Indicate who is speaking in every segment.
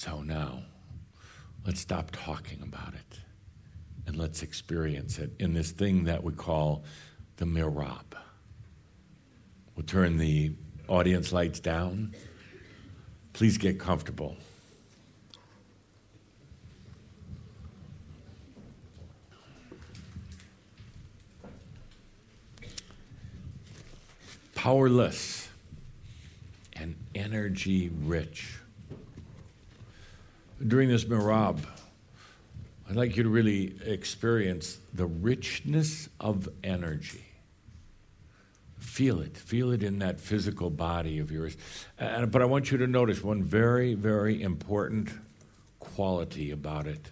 Speaker 1: So now, let's stop talking about it and let's experience it in this thing that we call the Mirab. We'll turn the audience lights down. Please get comfortable. Powerless and energy rich. During this Mirab, I'd like you to really experience the richness of energy. Feel it in that physical body of yours. But I want you to notice one very, very important quality about it.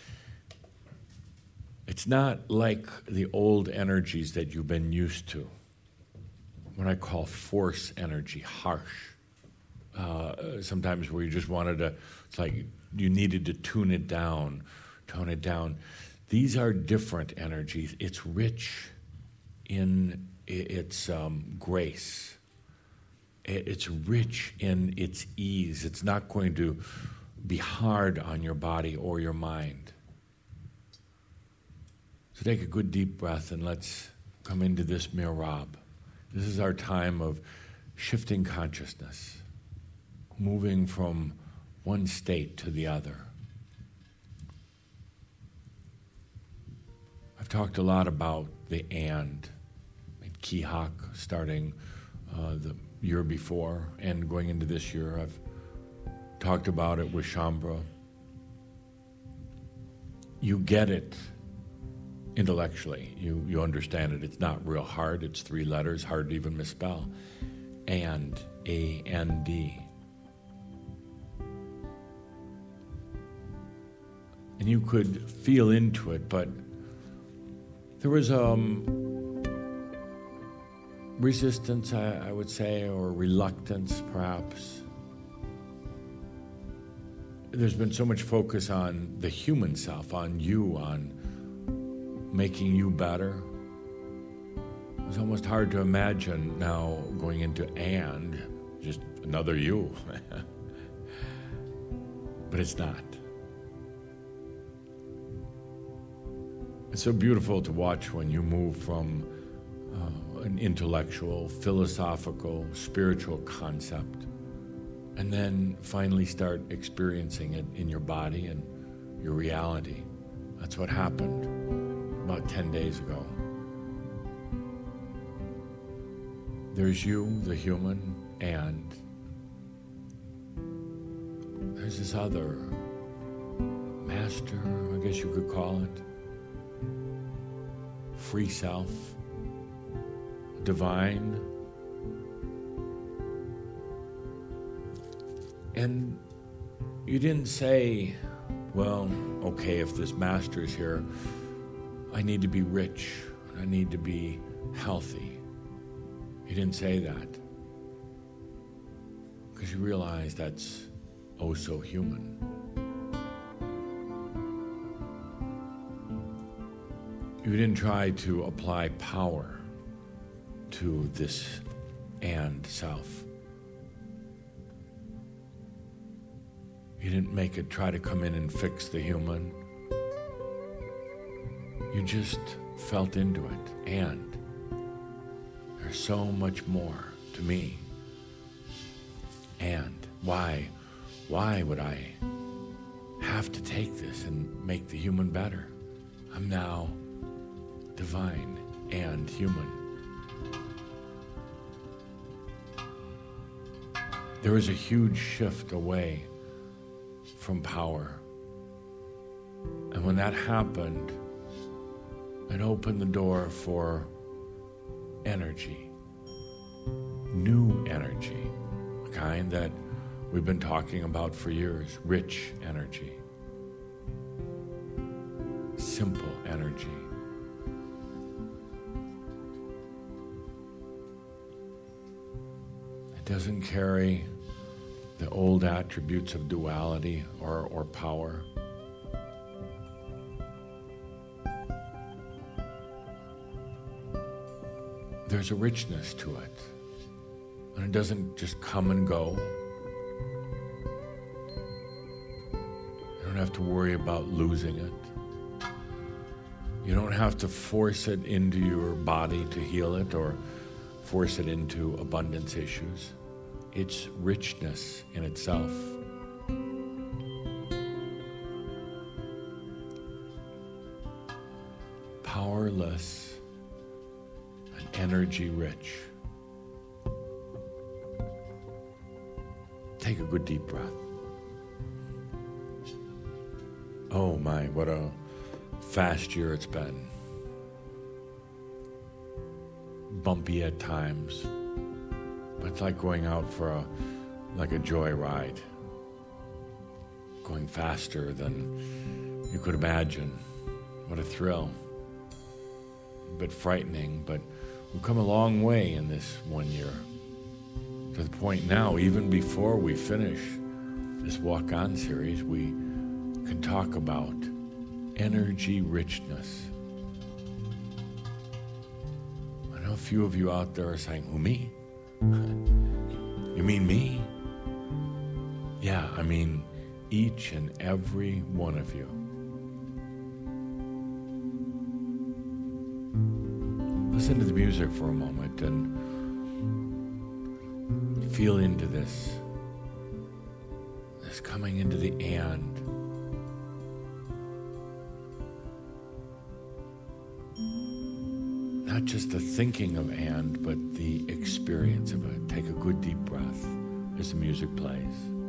Speaker 1: It's not like the old energies that you've been used to. What I call force energy, harsh. Sometimes where you just wanted to, it's like you needed to tone it down. These are different energies. It's rich in its grace. It's rich in its ease. It's not going to be hard on your body or your mind. So take a good deep breath and let's come into this Mirab. This is our time of shifting consciousness, moving from one state to the other. I've talked a lot about the and Kihak starting the year before and going into this year. I've talked about it with Shambhala. You get it intellectually. You understand it. It's not real hard. It's 3 letters, hard to even misspell. And, A-N-D. And you could feel into it, but there was resistance, I would say, or reluctance, perhaps. There's been so much focus on the human self, on you, on making you better. It was almost hard to imagine now going into and, just another you. But it's not. It's so beautiful to watch when you move from an intellectual, philosophical, spiritual concept, and then finally start experiencing it in your body and your reality. That's what happened about 10 days ago. There's you, the human, and there's this other master, I guess you could call it, free self, divine. And you didn't say, well, okay, if this master is here, I need to be rich, I need to be healthy. You didn't say that. Because you realize that's oh so human. You didn't try to apply power to this and self. You didn't make it try to come in and fix the human. You just felt into it. And there's so much more to me. And why would I have to take this and make the human better? I'm now divine and human. There was a huge shift away from power. And when that happened, it opened the door for energy, new energy, the kind that we've been talking about for years, rich energy, simple energy. It doesn't carry the old attributes of duality or power. There's a richness to it, and it doesn't just come and go. don't have to worry about losing it. You don't have to force it into your body to heal it or force it into abundance issues. It's richness in itself. Powerless and energy rich. Take a good deep breath. Oh my, what a fast year it's been. Bumpy at times, but it's like going out for a joy ride. Going faster than you could imagine. What a thrill. A bit frightening, but we've come a long way in this 1 year. To the point now, even before we finish this Walk On series, we can talk about energy richness. I know a few of you out there are saying, who, me? You mean me? Yeah, I mean each and every one of you. Listen to the music for a moment and feel into this coming into the and. Not just the thinking of and, but the experience of it. Take a good deep breath as the music plays.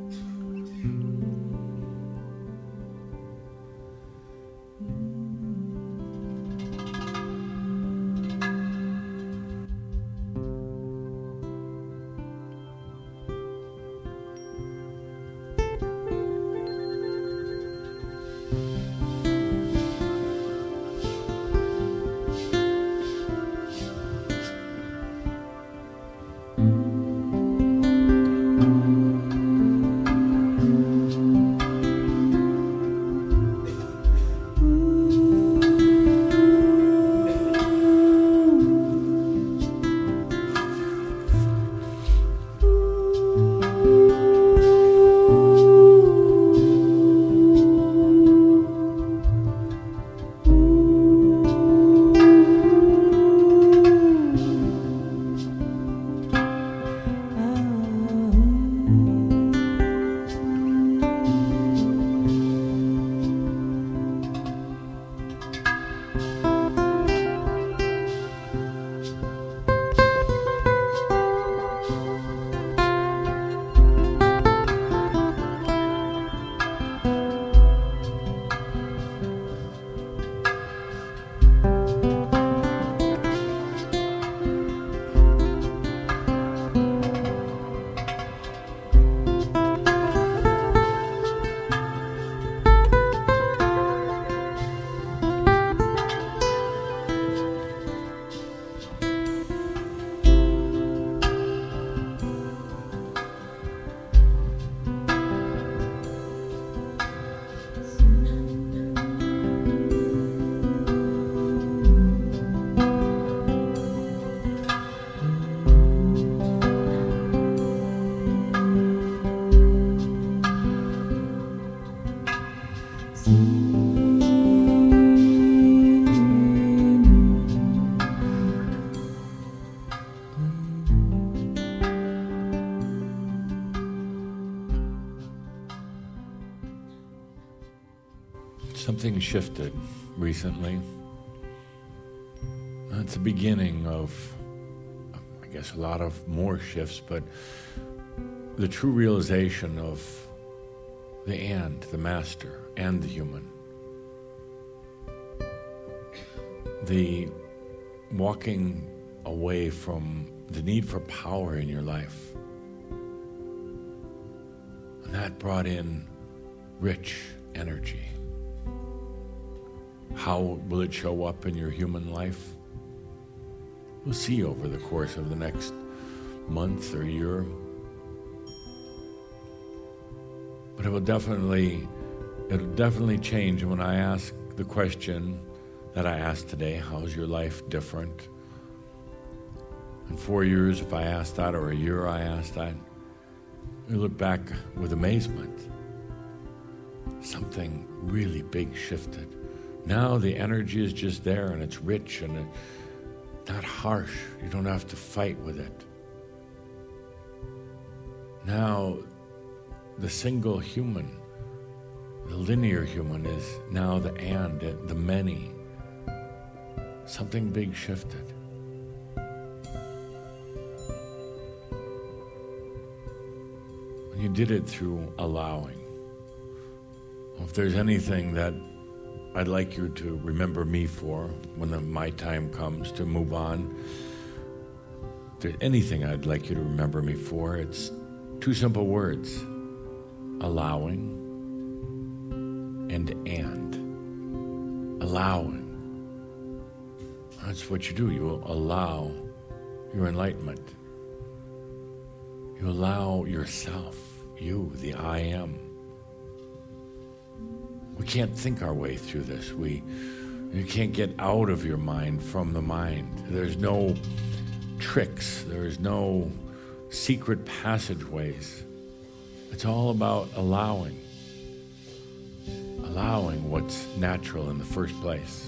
Speaker 1: Something shifted recently. It's the beginning of, I guess, a lot of more shifts, but the true realization of the and, the master, and the human. The walking away from the need for power in your life. And that brought in rich energy. How will it show up in your human life? We'll see over the course of the next month or year. But it'll definitely change. And when I ask the question that I asked today, how's your life different? In 4 years, if I asked that, or a year I asked that, we look back with amazement. something really big shifted. Now the energy is just there, and it's rich and not harsh. You don't have to fight with it. Now the single human, the linear human, is now the and, the many. Something big shifted. You did it through allowing. If there's anything that I'd like you to remember me for when my time comes to move on, if there's anything I'd like you to remember me for, it's two simple words: allowing and. Allowing. That's what you do. You allow your enlightenment. You allow yourself, you, the I am. We can't think our way through this. You can't get out of your mind from the mind. There's no tricks. There's no secret passageways. It's all about allowing what's natural in the first place.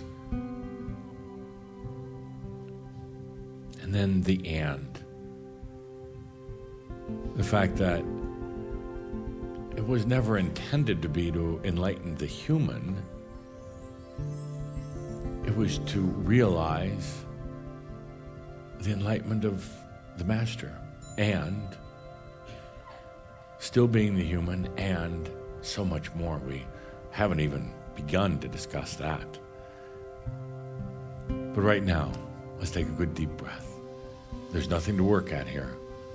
Speaker 1: And then the and. The fact that it was never intended to be to enlighten the human. It was to realize the enlightenment of the Master, and still being the human, and so much more. We haven't even begun to discuss that. But right now, let's take a good deep breath. There's nothing to work at here.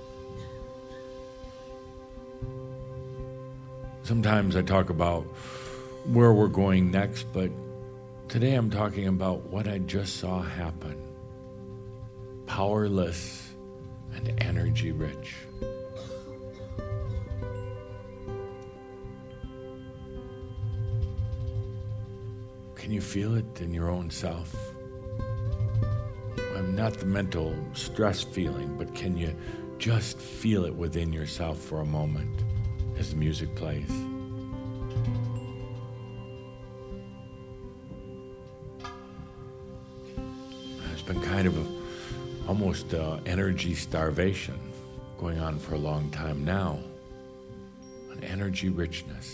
Speaker 1: Sometimes I talk about where we're going next, but today I'm talking about what I just saw happen. Powerless and energy rich. Can you feel it in your own self? I'm not the mental stress feeling, but can you just feel it within yourself for a moment as the music plays? There's been kind of almost energy starvation going on for a long time now, an energy richness.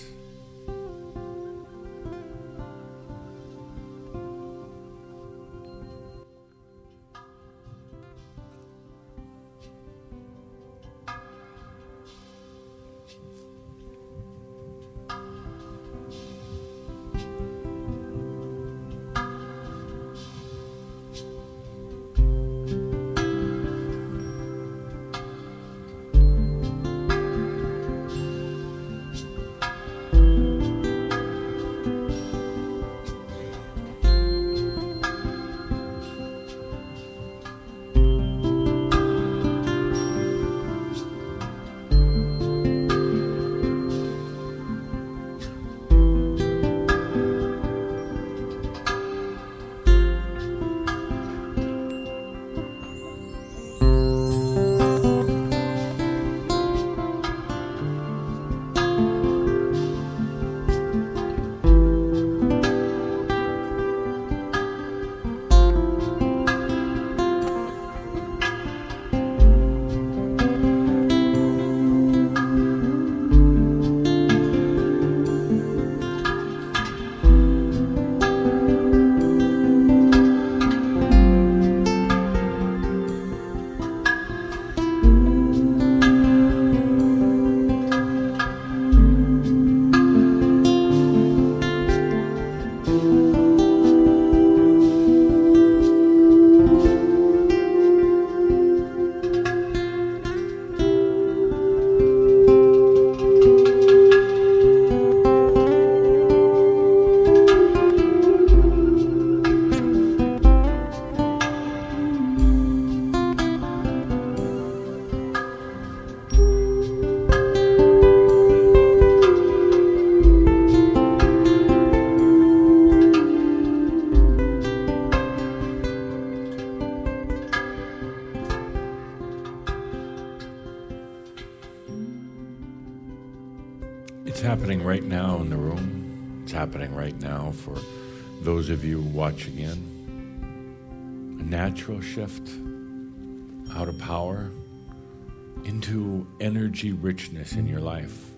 Speaker 1: It's happening right now in the room. It's happening right now for those of you watching in. A natural shift out of power into energy richness in your life.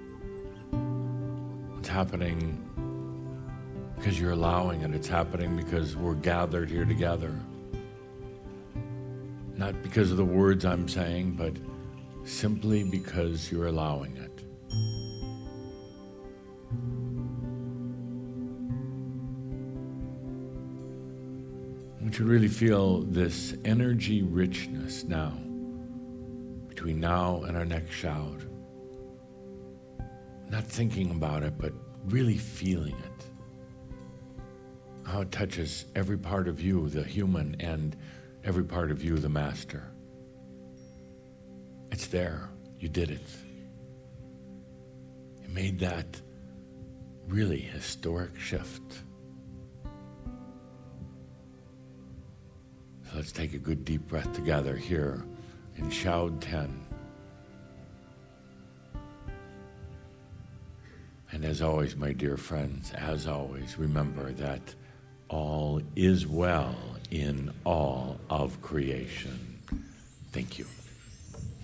Speaker 1: It's happening because you're allowing it. It's happening because we're gathered here together. Not because of the words I'm saying, but simply because you're allowing it. I want you to really feel this energy richness now, between now and our next shout. Not thinking about it, but really feeling it. How it touches every part of you, the human, and every part of you, the master. It's there. You did it. You made that really historic shift. So let's take a good deep breath together here in Shoud 10. And as always, my dear friends, as always, remember that all is well in all of creation. Thank you.